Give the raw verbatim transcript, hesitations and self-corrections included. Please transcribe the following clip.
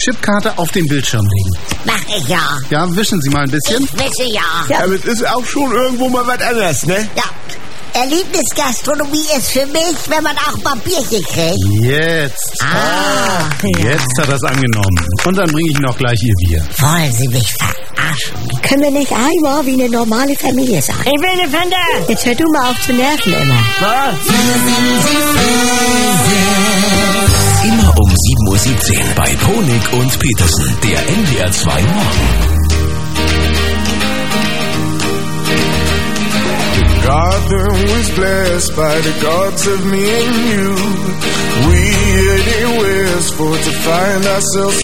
Chipkarte auf den Bildschirm legen. Mach ich ja. Ja, wischen Sie mal ein bisschen. Ich wische ja. Ja, aber es ist auch schon irgendwo mal was anderes, ne? Ja. Erlebnisgastronomie ist für mich, wenn man auch mal Bierchen kriegt. Jetzt. Ah, Jetzt hat er es angenommen. Und dann bringe ich noch gleich Ihr Bier. wollen Sie mich verarschen? Können wir nicht einmal wie eine normale Familie sein? Ich will eine Fanta. Jetzt hör du mal auf zu nerven immer. Was? Immer um sieben Uhr siebzehn bei Honig und Petersen, der N D R zwei Morgen. Garden was blessed by the gods of me and you. We anywheres for to find ourselves.